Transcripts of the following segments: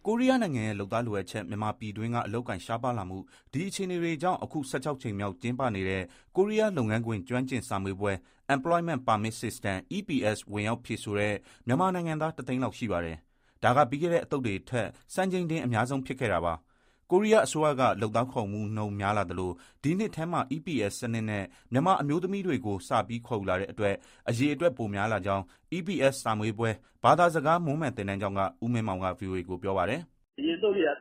ကိုရီးယားနိုင်ငံရဲ့လုပ်သားလိုအပ်ချက်မြန်မာပြည်တွင်းကအလုပ်ကိုင်ရှားပါးလာမှုဒီအခြေအနေတွေကြောင့်အခု16ချိန်မြောက်ကျင်းပနေတဲ့ကိုရီးယားလုပ်ငန်းခွင်ကျွမ်းကျင်စာမေးပွဲ Employment Permit System (EPS) ဝင်ရောက်ဖြေဆိုတဲ့မြန်မာနိုင်ငံသား1သိန်းလောက်ရှိပါတယ်။ဒါကပြီးခဲ့တဲ့အသုတ်တွေထက်စံချိန်တင်အများဆုံးဖြစ်ခဲ့တာပါ။ကိုရီးယားအစိုးရကလုပ်သားခေါ်မှုနှုန်းများလာသလိုဒီနှစ်ထဲမှာ EPS စနစ်နဲ့မြန်မာအမျိုးသမီးတွေကိုစပြီးခေါ်ယူလာတဲ့အတွက်အရေအတွက်ပိုများလာကြောင်း EPS စာမေးပွဲဘာသာစကားမွမ်းမံသင်တန်းကျောင်းကဦးမင်းမောင်က VOA ကိုပြောပါတယ်။အရင်တို့တွေက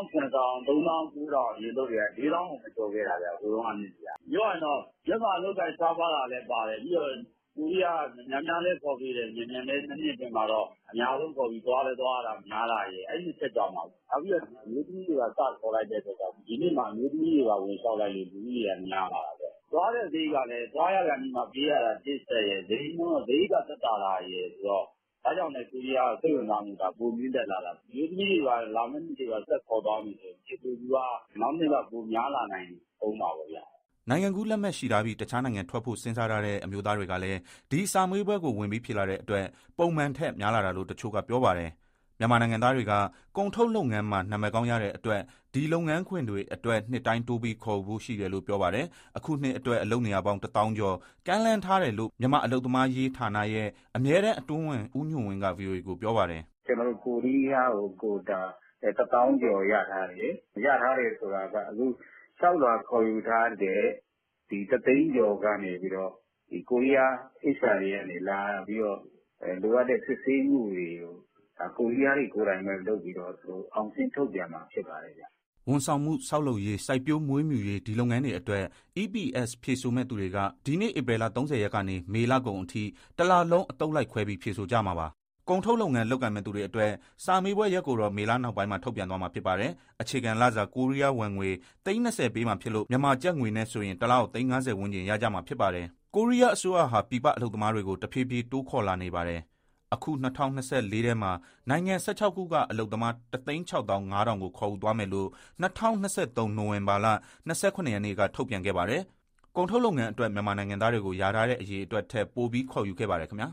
37,000 အရင်တို့တွေက4,000ကိုမကျော်ခဲ့တာဗျာဟိုတုန်းကနှစ်ကြီး။ပြောရရင်တော့ရက်မှာလောက်တိုင်းစားပါတာလည်းပါတယ်ပြီးတော့ကိုရီးယားများများလေးခေါ်ပြီးတယ်မြန်လေးနှစ်နှစ်ပြင်မှာတော့အများဆုံးခေါ်ပြီးသွားတာများလာရဲ့အဲ့ဒီချက်ကြောင့်ပါနောက်ပြီးတော့မျိုးသမီးတွေကစခေါ်လိုက်တဲ့အတွက်ကြောင့်ဒီနေ့မှာမျိုးသမီးတွေကဝင်လျှောက်လိုက်လို့လူကြီးတွေကများလာတာပဲသွားတဲ့ဈေးကလည်းသွားရကန်ဒီမှာပေးရတာတစ်ဆက်ရဲ့ဈေးကသက်သာလာရဲ့ဆိုတော့ဒါကြောင့်လည်းကိုရီးယားစိတ်ဝင်စားမှုကပုံမြင့်တက်လာတာမျိုးသမီးတွေကလာမယ့်နှစ်တွေကဆက်ခေါ်သွားပြီဆိုရင်ဒီလူကနောက်နှစ်ကပုံများလာနိုင်အောင်ပါဗျာနိုင်ငံကူးလက်မှတ်ရှိထားပြီးတခြားနိုင်ငံထွက်ဖို့စဉ်းစားထားတဲ့အမျိုးသားတွေကလည်းဒီစာမေးပွဲကိုဝင်ပြီးဖြေလာတဲ့အတွက်ပုံမှန်ထက်များလာတာလို့တချို့ကပြောပါတယ်။မြန်မာနိုင်ငံသားတွေကကုန်ထုတ်လုပ်ငန်းမှာနာမည်ကောင်းရတဲ့အတွက်ဒီလုပ်ငန်းခွင်တွေအတွက်နှစ်တိုင်းတိုးပြီးခေါ်ဖို့ရှိတယ်လို့ပြောပါတယ်။အခုနှစ်အတွက်အလုပ်နေရာပေါင်း1000ကျော်ကမ်းလှမ်းထားတယ်လို့မြန်မာအလုပ်သမားရေးဌာနရဲ့အမြဲတမ်းအတွင်းဝန်ဦးညွန့်ဝင်းက VOA ကိုပြောပါတယ်။ကျွန်တော်တို့ကိုရီးယားကိုကိုတာ1000ကျော်ရထားတယ်ဆိုတာကအခု6လခေါ်ယူထားတဲ့ဒီ3သိန်းကျော်ကနေပြီးတော့ဒီကိုရီးယား HR တွေကနေလာပြီးတော့လိုအပ်တဲ့စစ်ဆေးမှုတွေကိုကိုရီးယားတွေကိုယ်တိုင်ပဲလုပ်ပြီးတော့သူအောင်ရှင်းထုတ်ပြန်မှာဖြစ်ပါတယ်ဗျ။ဝန်ဆောင်မှုဆောက်လုပ်ရေးစိုက်ပျိုးမွေးမြူရေးဒီလုပ်ငန်းတွေအတွက် EPS ဖြေဆိုမဲ့သူတွေကဒီနေ့ဧပြီလ30ရက်ကနေမေလကုန်အထိတလလုံးအတုပ်လိုက်ခွဲပြီးဖြေဆိုကြမှာပါ။ကုန်ထုတ်လုပ်ငန်းလုပ်ကိုင်မဲ့သူတွေအတွက်စာမေးပွဲရက်ကိုတော့မေလနောက်ပိုင်းမှာထုတ်ပြန်သွားမှာဖြစ်ပါတယ်။အခြေခံလစာကိုရီးယားဝမ်ငွေ30ပေးမှာဖြစ်လို့မြန်မာကျပ်ငွေနဲ့ဆိုရင်တလောက်50ဝန်းကျင်ရကြမှာဖြစ်ပါတယ်။ကိုရီးယားအစိုးရဟာပြည်ပအလုပ်သမားတွေကိုတဖြည်းဖြည်းတိုးခေါ်လာနေပါတယ်။အခု2024ထဲမှာနိုင်ငံ16ခုကအလုပ်သမား1,650,000ကိုခေါ်ယူသွားမယ်လို့2023နိုဝင်ဘာလ28ရက်နေ့ကထုတ်ပြန်ခဲ့ပါတယ်။ကုန်ထုတ်လုပ်ငန်းအတွက်မြန်မာနိုင်ငံသားတွေကိုယာထားတဲ့အရေးအတွက်ထက်ပိုပြီးခေါ်ယူခဲ့ပါတယ်ခင်ဗျာ